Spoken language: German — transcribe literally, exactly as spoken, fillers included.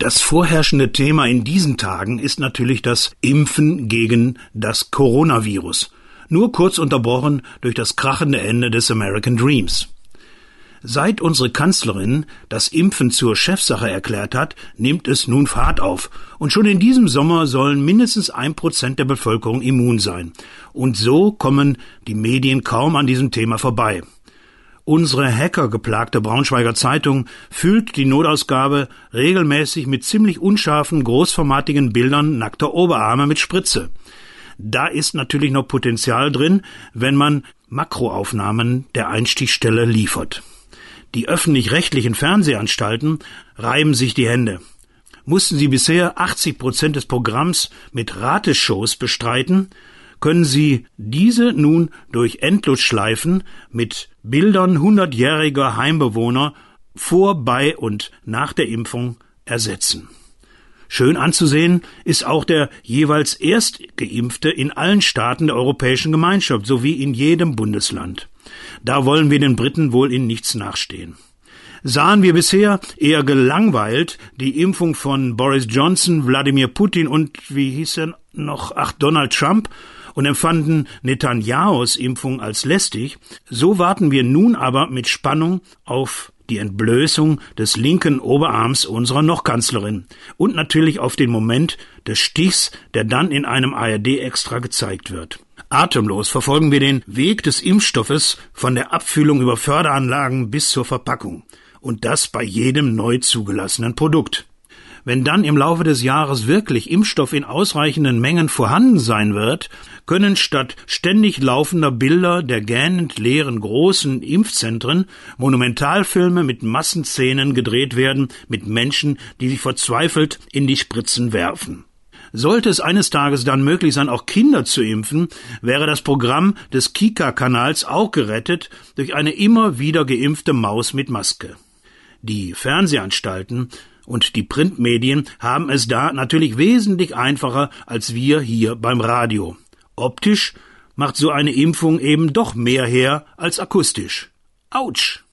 Das vorherrschende Thema in diesen Tagen ist natürlich das Impfen gegen das Coronavirus. Nur kurz unterbrochen durch das krachende Ende des American Dreams. Seit unsere Kanzlerin das Impfen zur Chefsache erklärt hat, nimmt es nun Fahrt auf. Und schon in diesem Sommer sollen mindestens ein Prozent der Bevölkerung immun sein. Und so kommen die Medien kaum an diesem Thema vorbei. Unsere hackergeplagte Braunschweiger Zeitung füllt die Notausgabe regelmäßig mit ziemlich unscharfen, großformatigen Bildern nackter Oberarme mit Spritze. Da ist natürlich noch Potenzial drin, wenn man Makroaufnahmen der Einstichstelle liefert. Die öffentlich-rechtlichen Fernsehanstalten reiben sich die Hände. Mussten sie bisher achtzig Prozent des Programms mit Rateshows bestreiten, können sie diese nun durch Endlosschleifen mit Bildern hundertjähriger Heimbewohner vor, bei und nach der Impfung ersetzen. Schön anzusehen ist auch der jeweils Erstgeimpfte in allen Staaten der Europäischen Gemeinschaft sowie in jedem Bundesland. Da wollen wir den Briten wohl in nichts nachstehen. Sahen wir bisher eher gelangweilt die Impfung von Boris Johnson, Wladimir Putin und, wie hieß er noch, ach, Donald Trump und empfanden Netanyahus Impfung als lästig, so warten wir nun aber mit Spannung auf die Entblößung des linken Oberarms unserer Noch-Kanzlerin und natürlich auf den Moment des Stichs, der dann in einem A R D-Extra gezeigt wird. Atemlos verfolgen wir den Weg des Impfstoffes von der Abfüllung über Förderanlagen bis zur Verpackung. Und das bei jedem neu zugelassenen Produkt. Wenn dann im Laufe des Jahres wirklich Impfstoff in ausreichenden Mengen vorhanden sein wird, können statt ständig laufender Bilder der gähnend leeren großen Impfzentren Monumentalfilme mit Massenszenen gedreht werden, mit Menschen, die sich verzweifelt in die Spritzen werfen. Sollte es eines Tages dann möglich sein, auch Kinder zu impfen, wäre das Programm des Kika-Kanals auch gerettet durch eine immer wieder geimpfte Maus mit Maske. Die Fernsehanstalten und die Printmedien haben es da natürlich wesentlich einfacher als wir hier beim Radio. Optisch macht so eine Impfung eben doch mehr her als akustisch. Autsch!